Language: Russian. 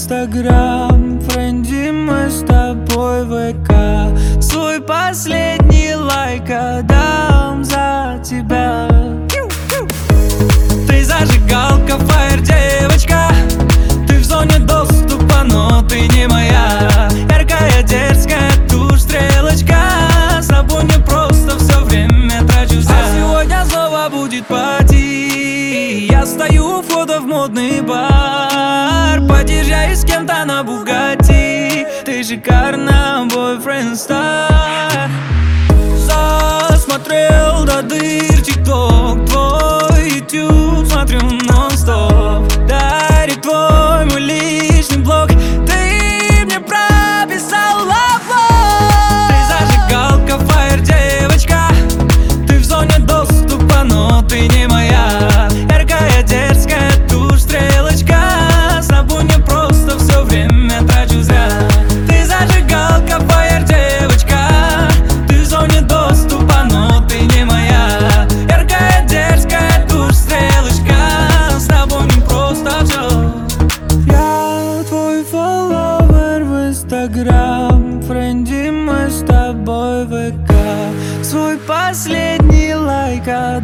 Инстаграм, френди, мы с тобой в ВК. Свой последний лайк отдам за тебя. Ты зажигалка, фаер, девочка. Ты в зоне доступа, но ты не моя. Яркая, дерзкая тушь, стрелочка. С тобой мне просто все время трачу зря. А сегодня снова будет пати. Я стою у входа в модный бар, подъезжаю с кем-то на Бугатти. Ты шикарна, бойфренд стар. Засмотрел до дыр тикток, твой ютуб смотрю нон-стоп. Дарит твой мой личный блог. Ты мне прописал лавлог. Ты зажигалка, фаер, девочка. Ты в зоне доступа, но ты не моя. Яркая, дерзкая тушь, стрелочка. С тобой мне просто все время трачу зря. Ты зажигалка, фаер, девочка. Ты в зоне доступа, но ты не моя. Яркая, дерзкая тушь, стрелочка. С тобой мне просто все. Я твой фолловер в Инстаграм, френди, мы с тобой в ВК. Свой последний лайк